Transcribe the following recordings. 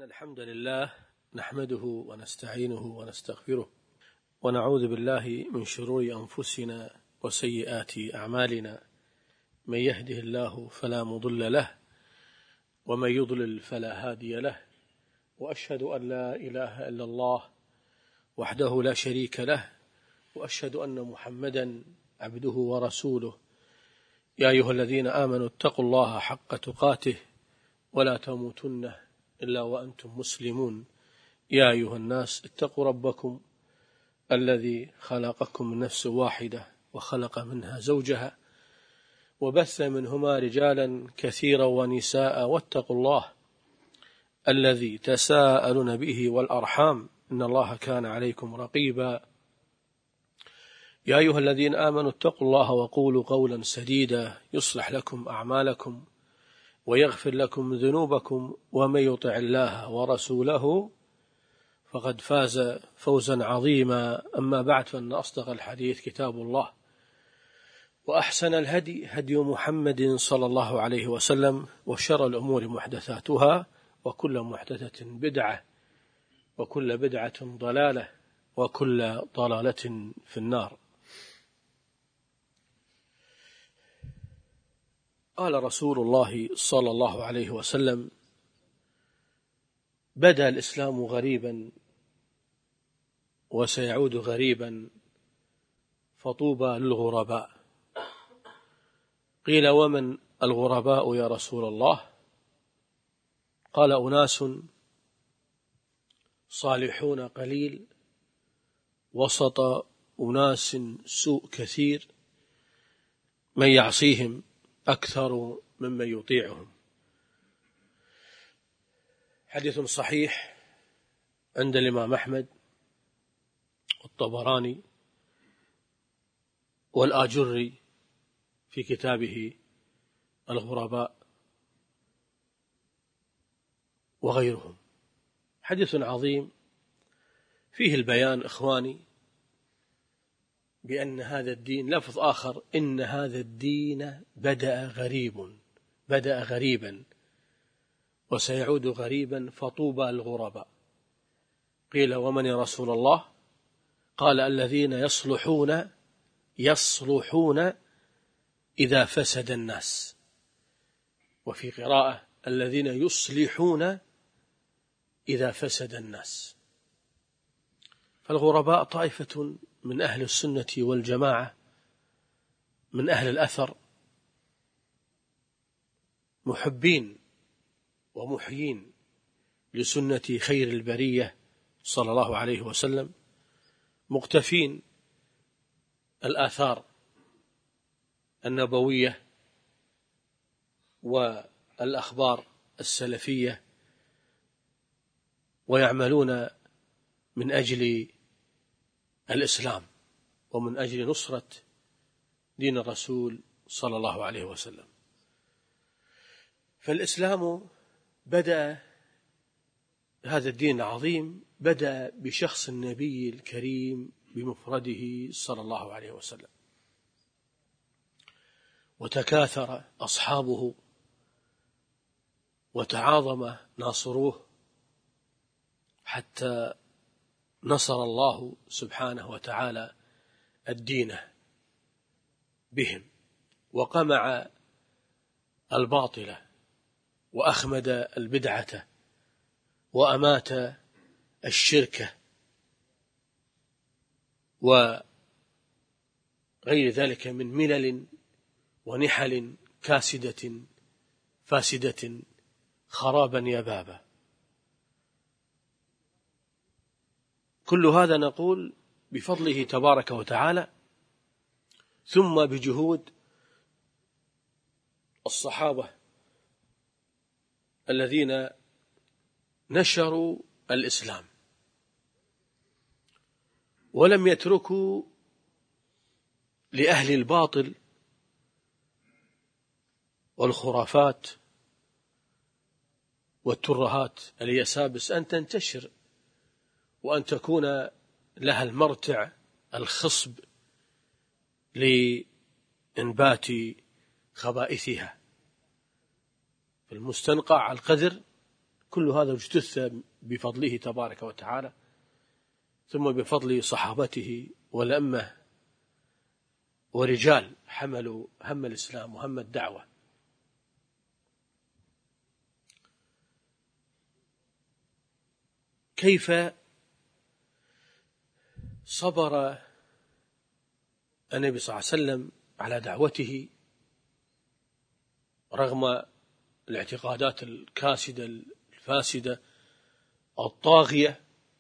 الحمد لله نحمده ونستعينه ونستغفره ونعوذ بالله من شرور أنفسنا وسيئات أعمالنا، من يهده الله فلا مضل له ومن يضلل فلا هادي له، وأشهد أن لا إله إلا الله وحده لا شريك له، وأشهد أن محمدا عبده ورسوله. يا أيها الذين آمنوا اتقوا الله حق تقاته ولا تموتن إلا وأنتم مسلمون. يا أيها الناس اتقوا ربكم الذي خلقكم من نفس واحدة وخلق منها زوجها وبث منهما رجالا كثيرا ونساء، واتقوا الله الذي تساءلون به والأرحام إن الله كان عليكم رقيبا. يا أيها الذين آمنوا اتقوا الله وقولوا قولا سديدا يصلح لكم أعمالكم ويغفر لكم ذنوبكم، ومن يطع الله ورسوله فقد فاز فوزا عظيما. أما بعد، فإن أصدق الحديث كتاب الله، وأحسن الهدي هدي محمد صلى الله عليه وسلم، وشر الأمور محدثاتها، وكل محدثة بدعة، وكل بدعة ضلالة، وكل ضلالة في النار. قال رسول الله صلى الله عليه وسلم: بدأ الإسلام غريبا وسيعود غريبا فطوبى للغرباء. قيل: ومن الغرباء يا رسول الله؟ قال: أناس صالحون قليل وسط أناس سوء كثير، من يعصيهم أكثر ممن يطيعهم. حديث صحيح عند الإمام أحمد والطبراني والآجري في كتابه الغرباء وغيرهم. حديث عظيم فيه البيان إخواني بأن هذا الدين، لفظ آخر، إن هذا الدين بدأ غريبا وسيعود غريبا فطوبى الغرباء. قيل: ومن يا رسول الله؟ قال: الذين يصلحون إذا فسد الناس. وفي قراءة: الذين يصلحون إذا فسد الناس. فالغرباء طائفة من أهل السنة والجماعة، من أهل الأثر، محبين ومحيين لسنة خير البرية صلى الله عليه وسلم، مقتفين الآثار النبوية والأخبار السلفية، ويعملون من أجل الإسلام ومن أجل نصرة دين الرسول صلى الله عليه وسلم. فالإسلام بدأ، هذا الدين العظيم بدأ بشخص النبي الكريم بمفرده صلى الله عليه وسلم، وتكاثر أصحابه وتعاظم ناصروه حتى نصر الله سبحانه وتعالى الدين بهم، وقمع الباطل وأخمد البدعة وأمات الشرك وغير ذلك من ملل ونحل كاسدة فاسدة خرابا يبابا. كل هذا نقول بفضله تبارك وتعالى، ثم بجهود الصحابة الذين نشروا الإسلام ولم يتركوا لأهل الباطل والخرافات والترهات اليسابس أن تنتشر وأن تكون لها المرتع الخصب لإنبات خبائثها. في المستنقع القذر كل هذا اجتث بفضله تبارك وتعالى، ثم بفضل صحابته والأمة ورجال حملوا هم الإسلام وهم الدعوة. كيف صبر النبي صلى الله عليه وسلم على دعوته رغم الاعتقادات الكاسدة الفاسدة الطاغية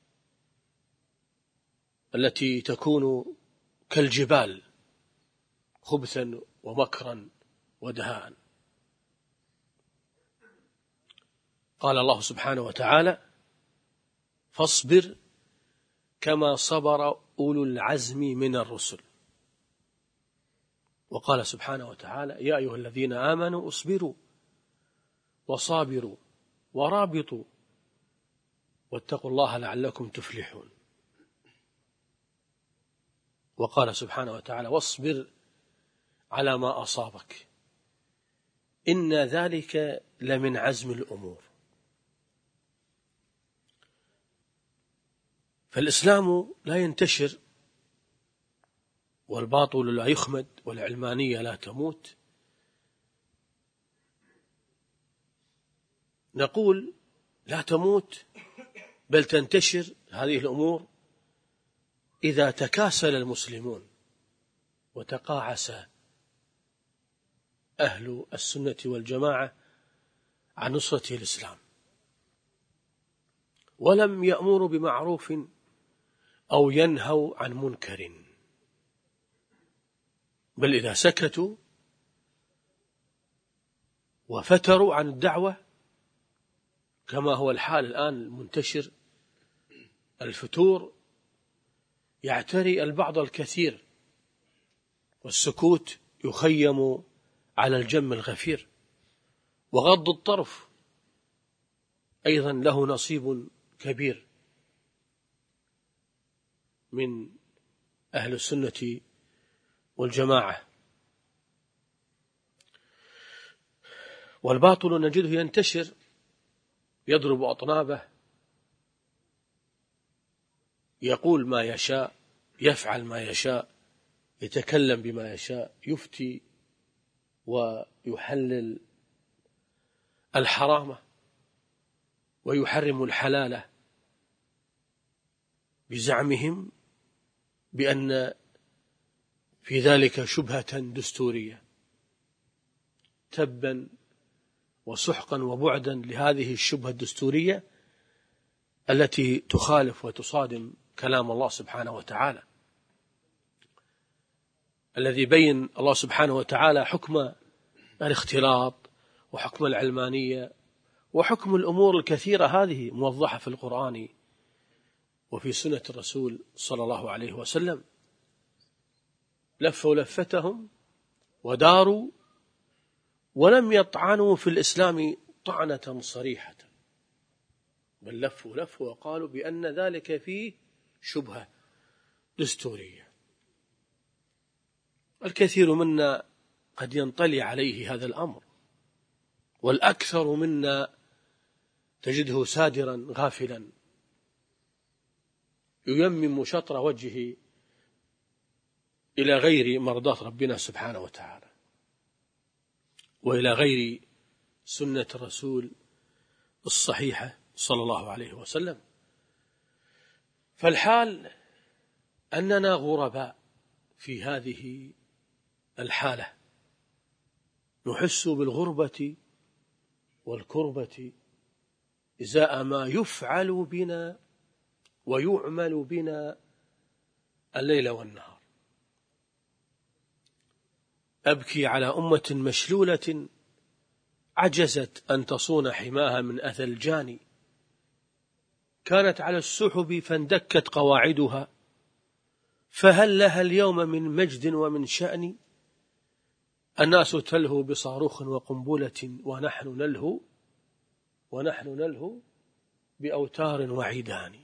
التي تكون كالجبال خبثا ومكرا ودهاء. قال الله سبحانه وتعالى: فاصبر كما صبر أولو العزم من الرسل. وقال سبحانه وتعالى: يا أيها الذين آمنوا اصبروا وصابروا ورابطوا واتقوا الله لعلكم تفلحون. وقال سبحانه وتعالى: واصبر على ما أصابك إن ذلك لمن عزم الأمور. فالإسلام لا ينتشر والباطل لا يخمد والعلمانية لا تموت. نقول لا تموت بل تنتشر هذه الأمور إذا تكاسل المسلمون وتقاعس أهل السنة والجماعة عن نصرة الإسلام ولم يأمروا بمعروف أو ينهوا عن منكر، بل إذا سكتوا وفتروا عن الدعوة كما هو الحال الآن المنتشر، الفتور يعتري البعض الكثير والسكوت يخيم على الجم الغفير، وغض الطرف أيضا له نصيب كبير من أهل السنة والجماعة. والباطل نجده ينتشر يضرب أطنابه، يقول ما يشاء، يفعل ما يشاء، يتكلم بما يشاء، يفتي ويحلل الحرام ويحرم الحلال بزعمهم بأن في ذلك شبهة دستورية. تبا وسحقا وبعدا لهذه الشبهة الدستورية التي تخالف وتصادم كلام الله سبحانه وتعالى، الذي بين الله سبحانه وتعالى حكم الاختلاط وحكم العلمانية وحكم الأمور الكثيرة هذه موضحة في القرآن وفي سنة الرسول صلى الله عليه وسلم. لفوا لفتهم وداروا ولم يطعنوا في الإسلام طعنة صريحة، بل لفوا وقالوا بأن ذلك فيه شبهة دستورية. الكثير منا قد ينطلي عليه هذا الأمر، والأكثر منا تجده سادرا غافلا ييمم شطر وجهه إلى غير مرضاة ربنا سبحانه وتعالى وإلى غير سنة الرسول الصحيحة صلى الله عليه وسلم. فالحال أننا غرباء في هذه الحالة، نحس بالغربة والكربة إزاء ما يفعل بنا ويعمل بنا الليل والنهار. أبكي على أمة مشلولة عجزت أن تصون حماها من أذى الجاني، كانت على السحب فاندكت قواعدها، فهل لها اليوم من مجد ومن شأن؟ الناس تلهو بصاروخ وقنبلة ونحن نلهو بأوتار وعيدان.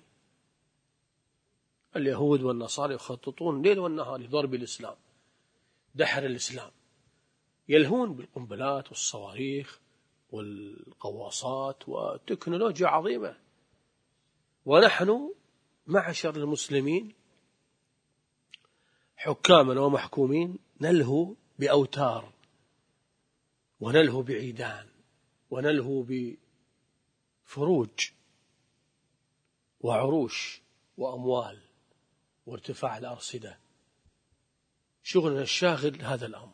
اليهود والنصارى يخططون ليل والنهار لضرب الإسلام، دحر الإسلام، يلهون بالقنبلات والصواريخ والغواصات وتكنولوجيا عظيمة، ونحن معشر المسلمين حكاما ومحكومين نلهو بأوتار، ونلهو بعيدان، ونلهو بفروج وعروش وأموال وارتفاع الأرصدة. شغلنا الشاغل هذا الأمر،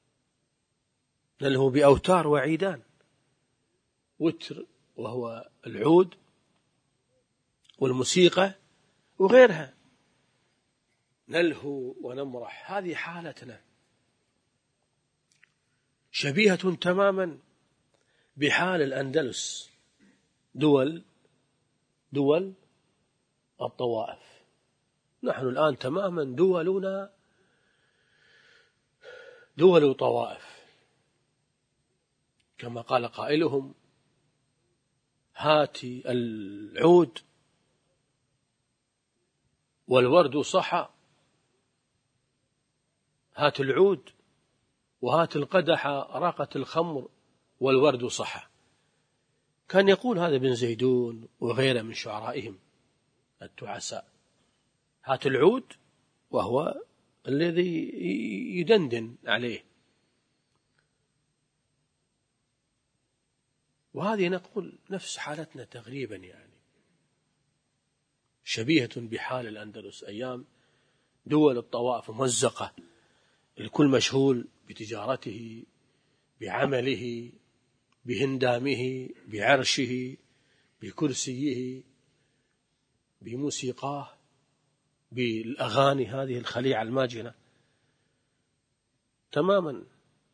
نلهو بأوتار وعيدان، وتر وهو العود والموسيقى وغيرها، نلهو ونمرح. هذه حالتنا شبيهة تماما بحال الأندلس، دول الطوائف. نحن الآن تماما دولنا دول طوائف، كما قال قائلهم: هاتي العود والورد صحا، هات العود وهات القدح راقت الخمر والورد صحا. كان يقول هذا بن زيدون وغيره من شعرائهم التعساء. هات العود وهو الذي يدندن عليه. وهذه نقول نفس حالتنا تقريبا، يعني شبيهة بحال الأندلس أيام دول الطوائف ممزقة، الكل مشغول بتجارته، بعمله، بهندامه، بعرشه، بكرسيه، بموسيقاه، بالأغاني هذه الخليعة الماجنة تماما.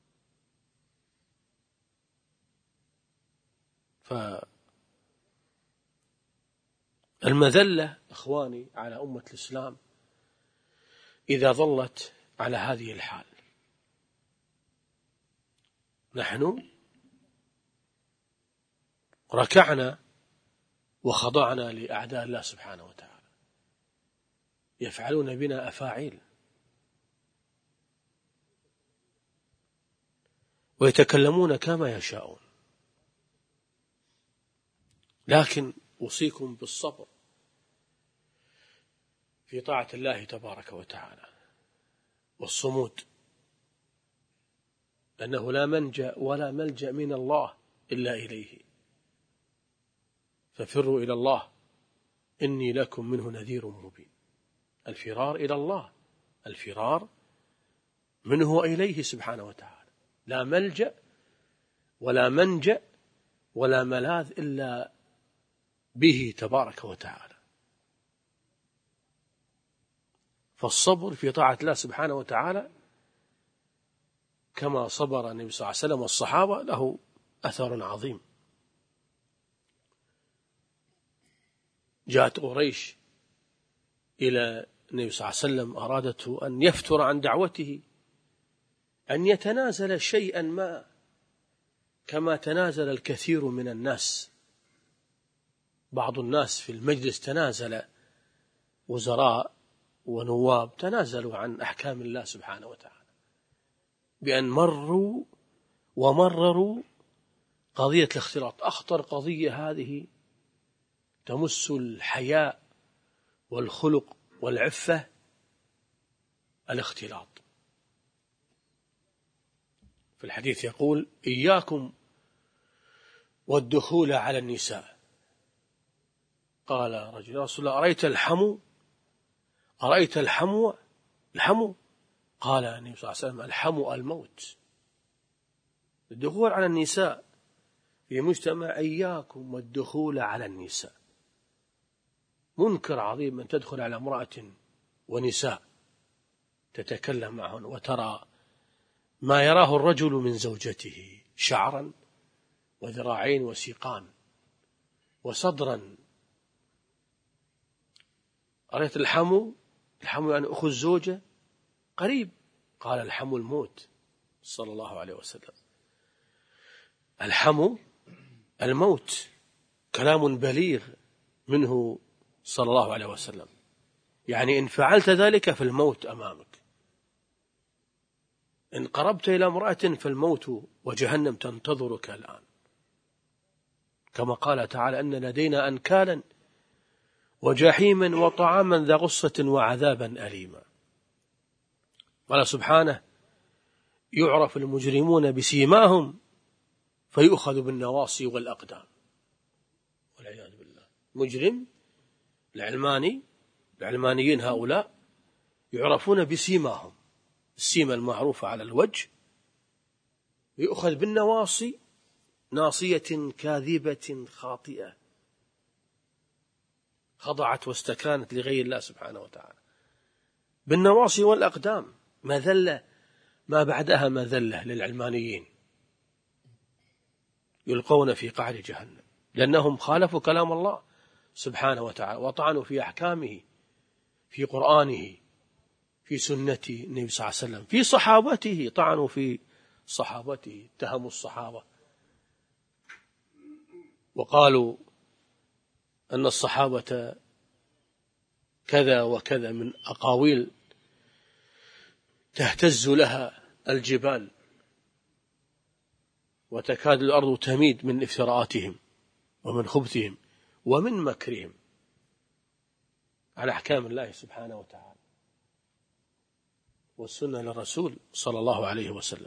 فالمذلة إخواني على أمة الإسلام إذا ظلت على هذه الحال. نحن ركعنا وخضعنا لأعداء الله سبحانه وتعالى، يفعلون بنا أفاعيل ويتكلمون كما يشاءون، لكن أوصيكم بالصبر في طاعة الله تبارك وتعالى والصمود، أنه لا منجأ ولا ملجأ من الله إلا إليه، ففروا إلى الله إني لكم منه نذير مبين. الفرار إلى الله، الفرار منه وإليه سبحانه وتعالى، لا ملجأ ولا منجأ ولا ملاذ إلا به تبارك وتعالى. فالصبر في طاعة الله سبحانه وتعالى كما صبر النبي صلى الله عليه وسلم والصحابة له أثر عظيم. جاءت قريش إلى النبي صلى الله عليه وسلم، أرادته أن يفتر عن دعوته، أن يتنازل شيئا ما كما تنازل الكثير من الناس. بعض الناس في المجلس تنازل، وزراء ونواب تنازلوا عن أحكام الله سبحانه وتعالى بأن مروا ومرروا قضية الاختلاط. أخطر قضية هذه تمس الحياء والخلق والعفة، الاختلاط. في الحديث يقول: إياكم والدخول على النساء. قال رجل: يا رسول الله أرأيت الحمو؟ أرأيت الحمو؟ قال النبي صلى الله عليه وسلم: الحمو الموت. الدخول على النساء في مجتمع، إياكم والدخول على النساء. منكر عظيم أن تدخل على امرأة ونساء تتكلم معهن وترى ما يراه الرجل من زوجته: شعرا وذراعين وسيقان وصدرا. أرأيت الحمو؟ الحمو يعني أخو الزوجة قريب. قال: الحمو الموت. صلى الله عليه وسلم. الحمو الموت، كلام بليغ منه صلى الله عليه وسلم، يعني إن فعلت ذلك فالموت أمامك، إن قربت إلى امرأة فالموت وجهنم تنتظرك الآن. كما قال تعالى أن لدينا أنكالا وجحيما وطعاما ذا غصة وعذابا أليما. قال سبحانه يعرف المجرمون بسيماهم فيؤخذ بالنواصي والأقدام، والعياذ بالله. مجرم العلمانيين هؤلاء يعرفون بسيماهم، السيمة المعروفة على الوجه، يؤخذ بالنواصي، ناصية كاذبة خاطئة خضعت واستكانت لغير الله سبحانه وتعالى، بالنواصي والأقدام، مذلة ما بعدها مذلة للعلمانيين، يلقون في قعر جهنم لأنهم خالفوا كلام الله سبحانه وتعالى وطعنوا في أحكامه، في قرآنه، في سنة النبي صلى الله عليه وسلم، في صحابته، طعنوا في صحابته، اتهموا الصحابة وقالوا أن الصحابة كذا وكذا من أقاويل تهتز لها الجبال وتكاد الأرض تميد من افتراءاتهم ومن خبثهم ومن مكرهم على أحكام الله سبحانه وتعالى والسنة للرسول صلى الله عليه وسلم.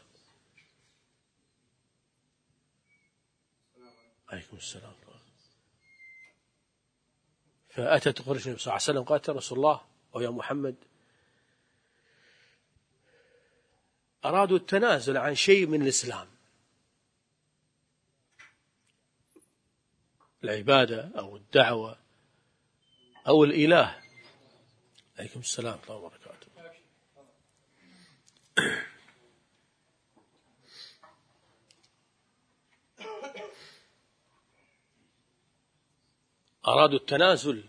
عليكم السلام. فأتت قريش النبي صلى الله عليه وسلم قالت يا رسول الله أو يا محمد، أرادوا التنازل عن شيء من الإسلام، العبادة أو الدعوة أو الإله. عليكم السلام ورحمة الله وبركاته. أرادوا التنازل.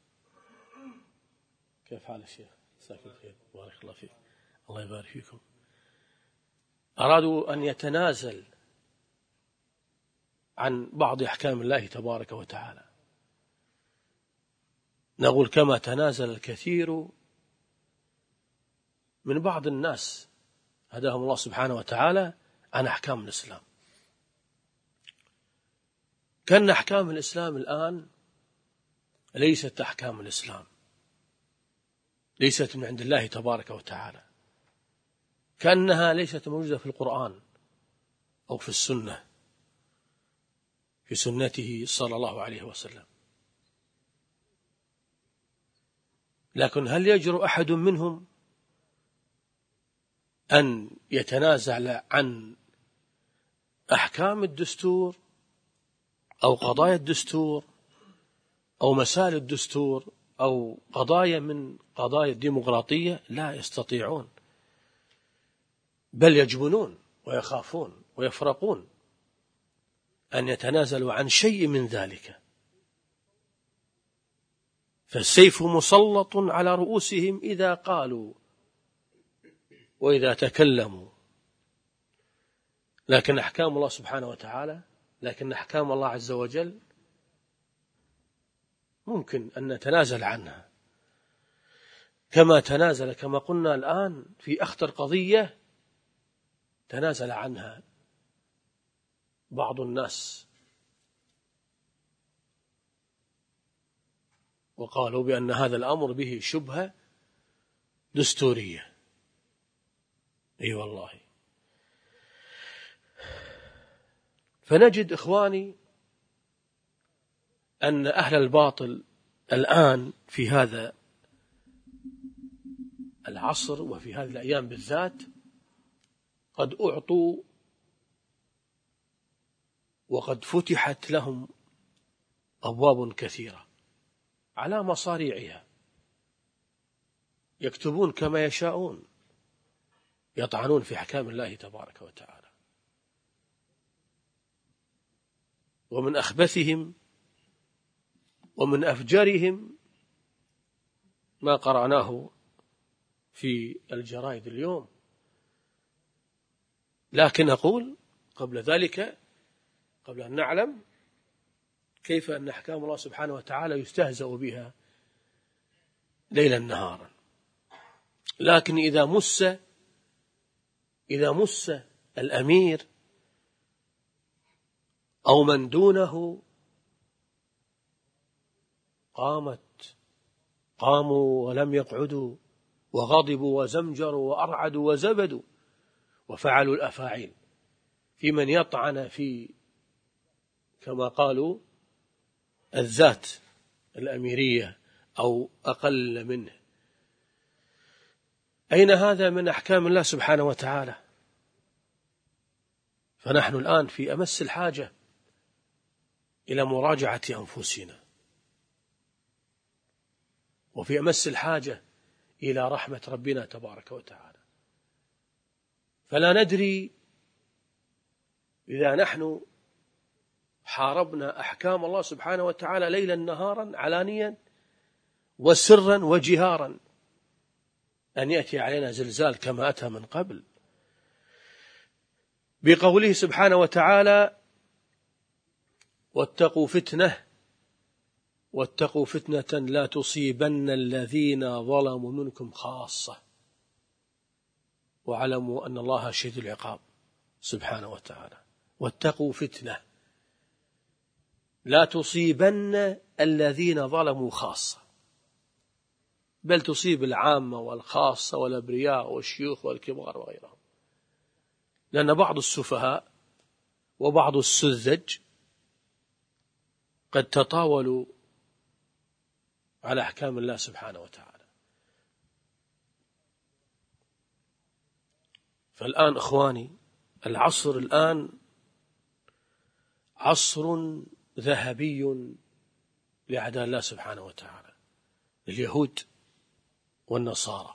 كيف حال الشيخ؟ مساك الخير، بارك الله فيك. الله يبارك فيكم. أرادوا أن يتنازل عن بعض أحكام الله تبارك وتعالى. نقول كما تنازل الكثير من بعض الناس هداهم الله سبحانه وتعالى عن أحكام الإسلام. كأن أحكام الإسلام الآن ليست أحكام الإسلام، ليست من عند الله تبارك وتعالى، كأنها ليست موجودة في القرآن أو في السنة، في سنته صلى الله عليه وسلم. لكن هل يجرؤ أحد منهم أن يتنازل عن أحكام الدستور أو قضايا الدستور أو مسائل الدستور أو قضايا من قضايا الديمقراطية؟ لا يستطيعون، بل يجبنون ويخافون ويفرقون أن يتنازلوا عن شيء من ذلك، فالسيف مسلط على رؤوسهم إذا قالوا وإذا تكلموا. لكن أحكام الله سبحانه وتعالى، لكن أحكام الله عز وجل ممكن أن نتنازل عنها، كما تنازل، كما قلنا الآن في أخطر قضية تنازل عنها بعض الناس وقالوا بأن هذا الأمر به شبهة دستورية. أي والله. فنجد إخواني أن أهل الباطل الآن في هذا العصر وفي هذه الأيام بالذات قد أعطوا وقد فتحت لهم أبواب كثيرة على مصاريعها، يكتبون كما يشاءون، يطعنون في أحكام الله تبارك وتعالى. ومن أخبثهم ومن أفجرهم ما قرأناه في الجرائد اليوم. لكن أقول قبل ذلك، قبل أن نعلم كيف أن أحكام الله سبحانه وتعالى يستهزأ بها ليلا نهارا، لكن إذا مس الأمير أو من دونه قاموا ولم يقعدوا، وغضبوا وزمجروا وأرعدوا وزبدوا وفعلوا الأفاعيل، في من يطعن في كما قالوا الذات الأميرية أو أقل منه. أين هذا من أحكام الله سبحانه وتعالى؟ فنحن الآن في أمس الحاجة إلى مراجعة أنفسنا، وفي أمس الحاجة إلى رحمة ربنا تبارك وتعالى. فلا ندري إذا نحن حاربنا أحكام الله سبحانه وتعالى ليلا نهارا علانيا وسرا وجهارا أن يأتي علينا زلزال كما أتى من قبل، بقوله سبحانه وتعالى: واتقوا فتنة لا تصيبن الذين ظلموا منكم خاصة واعلموا أن الله شديد العقاب سبحانه وتعالى. واتقوا فتنة لا تصيبن الذين ظلموا خاصة، بل تصيب العامة والخاصة والأبرياء والشيوخ والكبار وغيرهم، لأن بعض السفهاء وبعض السذج قد تطاولوا على أحكام الله سبحانه وتعالى. فالآن إخواني، العصر الآن عصر ذهبي لأعداء الله سبحانه وتعالى، اليهود والنصارى،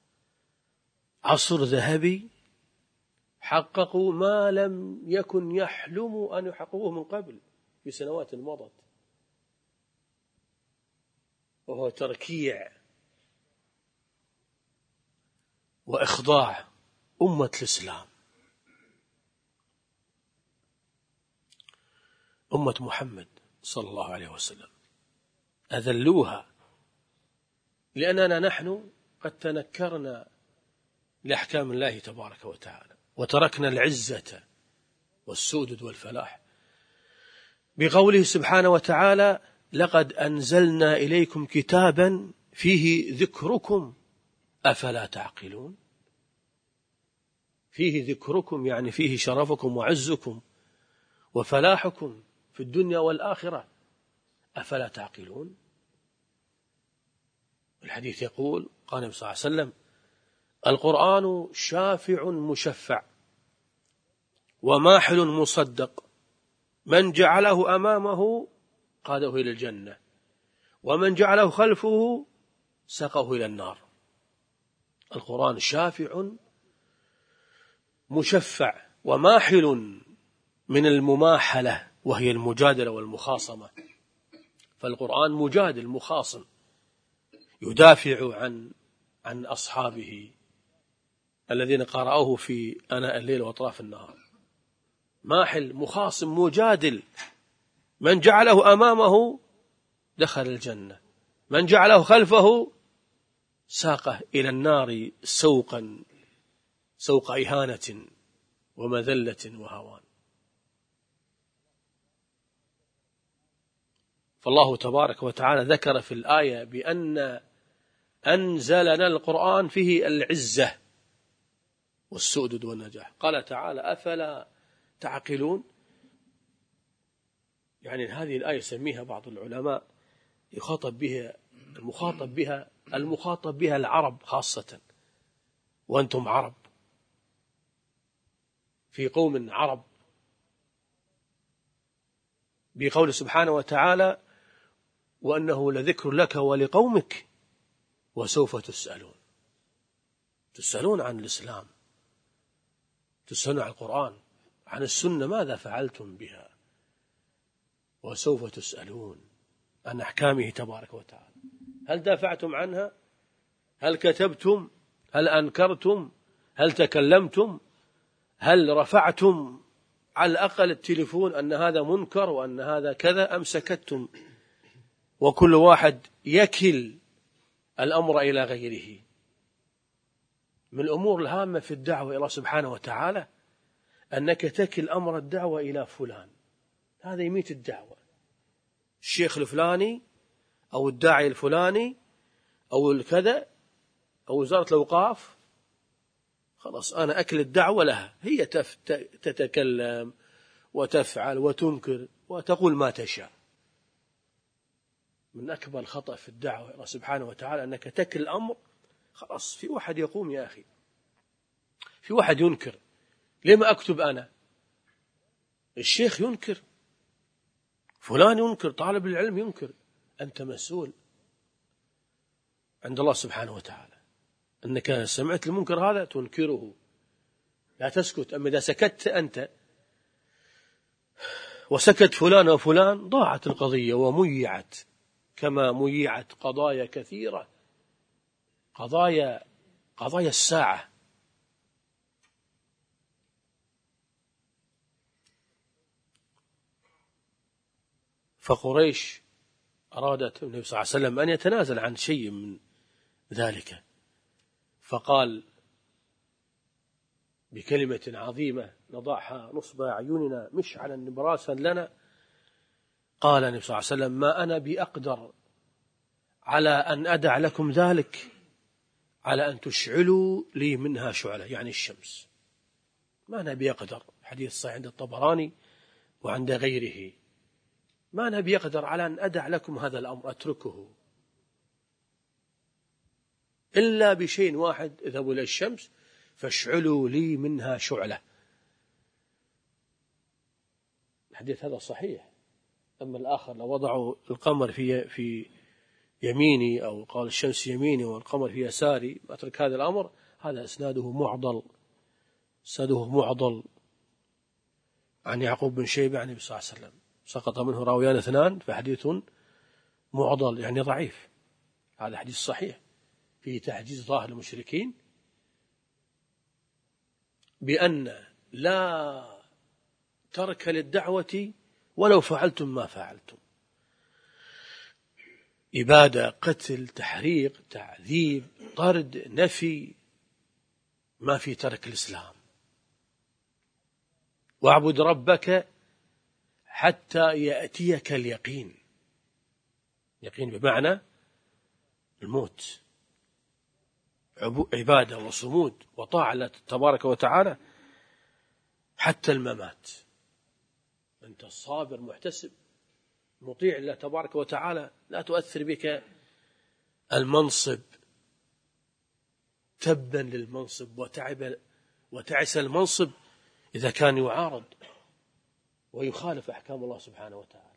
عصر ذهبي حققوا ما لم يكن يحلموا أن يحققوه من قبل في سنوات مضت، وهو تركيع وإخضاع أمة الإسلام، أمة محمد صلى الله عليه وسلم. أذلوها لأننا نحن قد تنكرنا لأحكام الله تبارك وتعالى، وتركنا العزة والسؤدد والفلاح، بقوله سبحانه وتعالى: لقد أنزلنا إليكم كتابا فيه ذكركم أفلا تعقلون. فيه ذكركم يعني فيه شرفكم وعزكم وفلاحكم في الدنيا والآخرة، أفلا تعقلون. الحديث يقول، قال النبي صلى الله عليه وسلم: القرآن شافع مشفع وماحل مصدق، من جعله أمامه قاده إلى الجنة، ومن جعله خلفه سقه إلى النار. القرآن شافع مشفع، وماحل من المماحلة وهي المجادلة والمخاصمة، فالقرآن مجادل مخاصم يدافع عن أصحابه الذين قرأوه في آناء الليل وأطراف النهار. ماحل مخاصم مجادل، من جعله أمامه دخل الجنة، من جعله خلفه ساقه إلى النار سوق إهانة ومذلة وهوان. فالله تبارك وتعالى ذكر في الآية بأن أنزلنا القرآن فيه العزة والسؤدد والنجاح. قال تعالى: أفلا تعقلون. يعني هذه الآية يسميها بعض العلماء المخاطب بها العرب خاصة، وأنتم عرب في قوم عرب، بقول سبحانه وتعالى: وأنه لذكر لك ولقومك وسوف تسألون عن الإسلام، تسألون عن القرآن، عن السنة، ماذا فعلتم بها، وسوف تسألون عن أحكامه تبارك وتعالى. هل دافعتم عنها؟ هل كتبتم؟ هل أنكرتم؟ هل تكلمتم؟ هل رفعتم على الأقل التليفون أن هذا منكر وأن هذا كذا، أم سكتتم؟ وكل واحد يكل الأمر إلى غيره. من الأمور الهامة في الدعوة إلى الله سبحانه وتعالى أنك تكل أمر الدعوة إلى فلان، هذا يميت الدعوة. الشيخ الفلاني أو الداعي الفلاني أو الكذا أو وزارة الأوقاف، خلاص أنا أكل الدعوة لها، هي تتكلم وتفعل وتنكر وتقول ما تشاء. من أكبر الخطأ في الدعوة الله سبحانه وتعالى أنك تكل الأمر، خلاص في واحد يقوم يا أخي، في واحد ينكر، لما أكتب أنا؟ الشيخ ينكر، فلان ينكر، طالب العلم ينكر، أنت مسؤول عند الله سبحانه وتعالى أنك سمعت المنكر هذا تنكره، لا تسكت. أما إذا سكت أنت وسكت فلان وفلان ضاعت القضية وميعت، كما ميعت قضايا كثيرة، قضايا الساعة. فقريش أرادت النبي صلى الله عليه وسلم أن يتنازل عن شيء من ذلك، فقال بكلمة عظيمة نضعها نصب أعيننا مشعلا نبراسا لنا، قال النبي صلى الله عليه وسلم: ما أنا بأقدر على أن أدع لكم ذلك على أن تشعلوا لي منها شعلة، يعني الشمس. ما أنا بأقدر، حديث صحيح عند الطبراني وعند غيره، ما أنا بأقدر على أن أدع لكم هذا الأمر، أتركه إلا بشيء واحد: اذهبوا إلى الشمس فاشعلوا لي منها شعلة. الحديث هذا صحيح. أما الآخر لو وضعوا القمر في يميني أو قال الشمس يميني والقمر في يساري أترك هذا الأمر، هذا إسناده معضل عن يعقوب بن شيبة عن النبي صلى الله عليه وسلم، سقط منه راويان اثنان فحديث معضل يعني ضعيف. هذا حديث صحيح فيه تعجيز ظاهر المشركين بأن لا ترك للدعوة ولو فعلتم ما فعلتم، إبادة، قتل، تحريق، تعذيب، طرد، نفي، ما في ترك الإسلام. واعبد ربك حتى يأتيك اليقين، يقين بمعنى الموت، عبادة وصمود وطاعة الله تبارك وتعالى حتى الممات. أنت الصابر محتسب مطيع الله تبارك وتعالى، لا تؤثر بك المنصب، تبا للمنصب وتعس المنصب إذا كان يعارض ويخالف أحكام الله سبحانه وتعالى.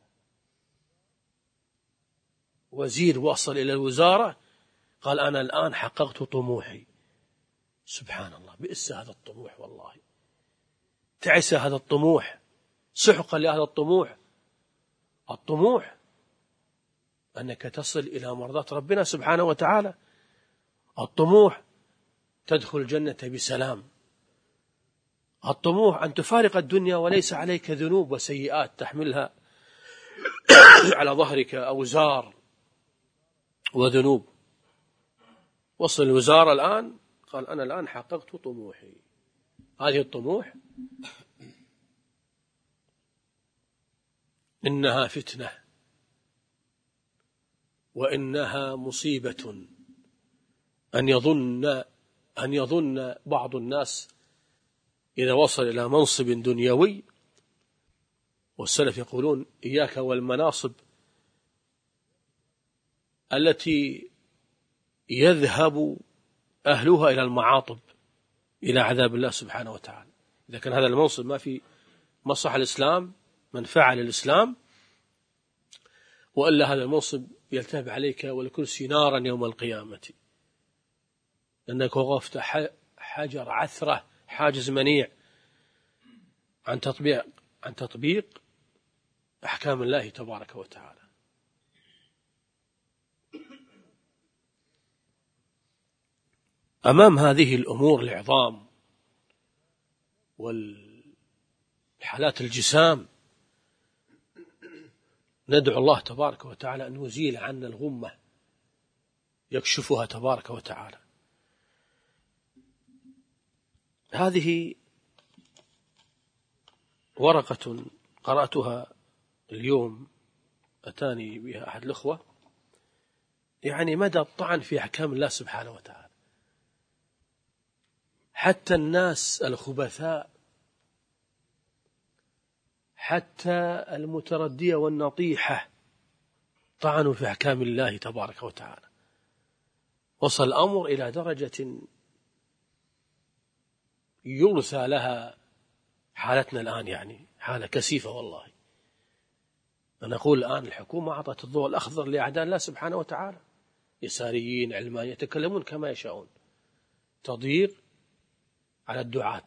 وزير وصل إلى الوزارة قال: أنا الآن حققت طموحي. سبحان الله، بئس هذا الطموح، والله تعس هذا الطموح، سحقا لهذا الطموح. الطموح أنك تصل إلى مرضاة ربنا سبحانه وتعالى، الطموح تدخل الجنة بسلام، الطموح أن تفارق الدنيا وليس عليك ذنوب وسيئات تحملها على ظهرك، أوزار وذنوب. وصل الوزارة الآن قال: أنا الآن حققت طموحي. هذه الطموح إنها فتنة وإنها مصيبة أن يظن بعض الناس إذا وصل إلى منصب دنيوي، والسلف يقولون: إياك والمناصب التي يذهب أهلها إلى المعاطب، إلى عذاب الله سبحانه وتعالى. إذا كان هذا المنصب ما في مصلحة الإسلام، منفعة للإسلام، وإلا هذا المنصب يلتهب عليك والكرسي نارا يوم القيامة، لأنك وقفت حجر عثرة، حاجز منيع عن تطبيق أحكام الله تبارك وتعالى. أمام هذه الأمور العظام والحالات الجسام ندعو الله تبارك وتعالى أن يزيل عنا الغمة، يكشفها تبارك وتعالى. هذه ورقة قرأتها اليوم، أتاني بها أحد الأخوة، يعني مدى الطعن في أحكام الله سبحانه وتعالى. حتى الناس الخبثاء، حتى المتردية والنطيحة طعنوا في أحكام الله تبارك وتعالى. وصل الأمر إلى درجة يرثى لها حالتنا الآن، يعني حالة كثيفة والله. أنا أقول الآن الحكومة أعطت الضوء الأخضر لأعداء الله سبحانه وتعالى، يساريين علمانيين يتكلمون كما يشاءون، تضييق على الدعاة،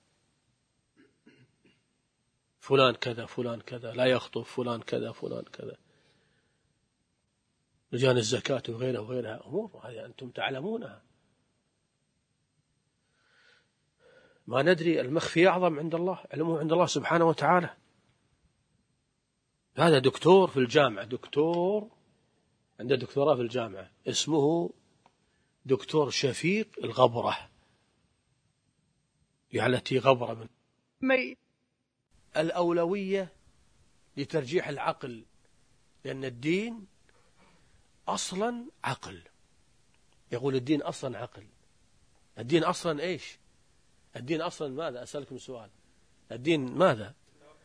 فلان كذا فلان كذا لا يخطب، فلان كذا فلان كذا، لجان الزكاة وغيرها وغيرها، أمور هذه أنتم تعلمونها. ما ندري المخفي أعظم عند الله، علمه عند الله سبحانه وتعالى. هذا دكتور في الجامعة، دكتور عنده دكتوراه في الجامعة، اسمه دكتور شفيق الغبرة، يعني التي غبرة من الأولوية لترجيح العقل، لأن الدين أصلا عقل. يقول الدين أصلا عقل. الدين أصلا إيش؟ الدين أصلا ماذا؟ أسألكم سؤال، الدين ماذا؟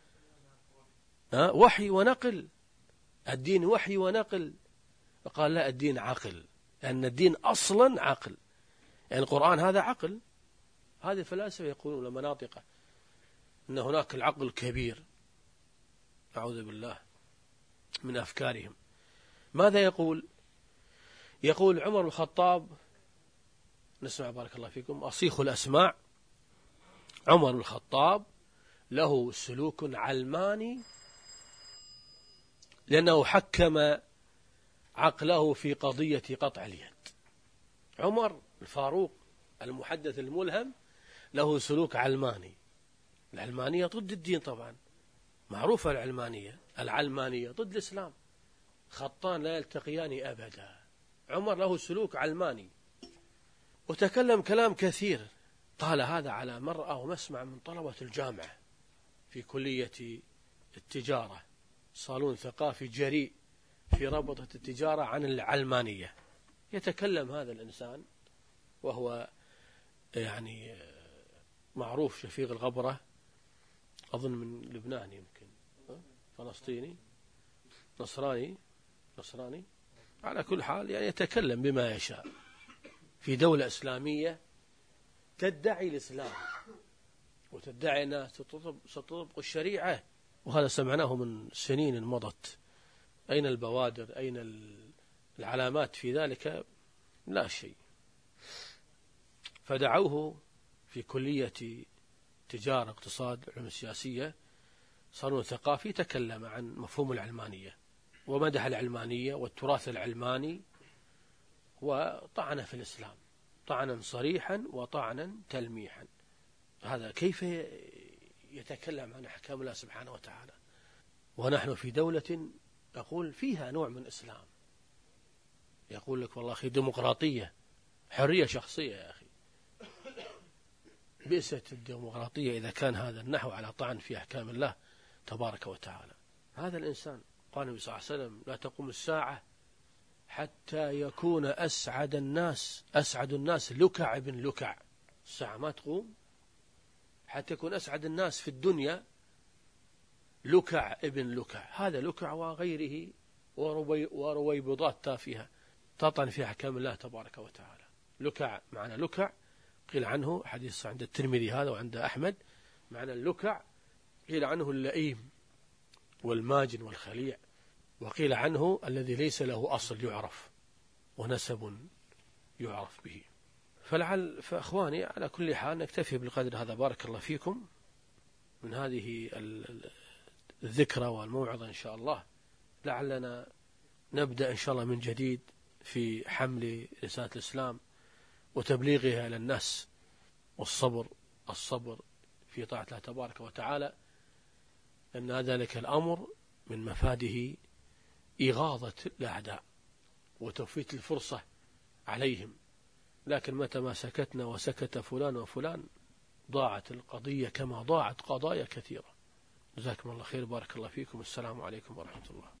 وحي ونقل. الدين وحي ونقل. فقال لا، الدين عقل، لأن الدين أصلا عقل، يعني القرآن هذا عقل. هذه الفلاسفة يقولون المناطق أن هناك العقل الكبير، أعوذ بالله من أفكارهم. ماذا يقول؟ يقول عمر بن الخطاب، نسمع بارك الله فيكم، أصيخ الأسماع، عمر بن الخطاب له سلوك علماني، لأنه حكم عقله في قضية قطع اليد. عمر الفاروق المحدث الملهم له سلوك علماني. العلمانية ضد الدين طبعا، معروفة العلمانية ضد الإسلام، خطان لا يلتقيان أبدا. عمر له سلوك علماني، وتكلم كلام كثير، قال هذا على مرأى ومسمع من طلبة الجامعة في كلية التجارة، صالون ثقافي جريء في ربطة التجارة عن العلمانية. يتكلم هذا الإنسان وهو يعني معروف، شفيق الغبرة، أظن من لبنان، يمكن فلسطيني، نصراني، على كل حال يعني يتكلم بما يشاء في دولة إسلامية تدعي الإسلام وتدعي أنها ستطبق الشريعة، وهذا سمعناه من سنين مضت. أين البوادر؟ أين العلامات في ذلك؟ لا شيء. فدعوه في كلية تجارة اقتصاد علوم السياسية، صالون ثقافي، تكلم عن مفهوم العلمانية ومدح العلمانية والتراث العلماني، وطعن في الإسلام طعنا صريحا وطعنا تلميحا. هذا كيف يتكلم عن أحكام الله سبحانه وتعالى ونحن في دولة أقول فيها نوع من الإسلام؟ يقول لك والله أخي ديمقراطية، حرية شخصية. يا أخي بئست الديمقراطية إذا كان هذا النحو على طعن في أحكام الله تبارك وتعالى. هذا الإنسان قال النبي صلى الله عليه وسلم لا تقوم الساعة حتى يكون أسعد الناس لكع بن لكع. الساعة ما تقوم حتى يكون أسعد الناس في الدنيا لكع ابن لكع. هذا لكع وغيره ورويبضات تافهة تطعن في أحكام الله تبارك وتعالى. لكع معنى لكع، قيل عنه حديث عند الترمذي هذا وعند أحمد، معنى اللكع قيل عنه اللئيم والماجن والخليع، وقيل عنه الذي ليس له أصل يعرف ونسب يعرف به. فأخواني على كل حال نكتفي بالقدر هذا، بارك الله فيكم، من هذه الذكرى والموعظة إن شاء الله. لعلنا نبدأ إن شاء الله من جديد في حمل رسالة الإسلام وتبليغها إلى الناس، والصبر في طاعة الله تبارك وتعالى، لأن ذلك الأمر من مفاده إغاظة الأعداء وتوفيت الفرصة عليهم. لكن متى ما سكتنا وسكت فلان وفلان ضاعت القضية كما ضاعت قضايا كثيرة. جزاكم الله خير، بارك الله فيكم، السلام عليكم ورحمة الله.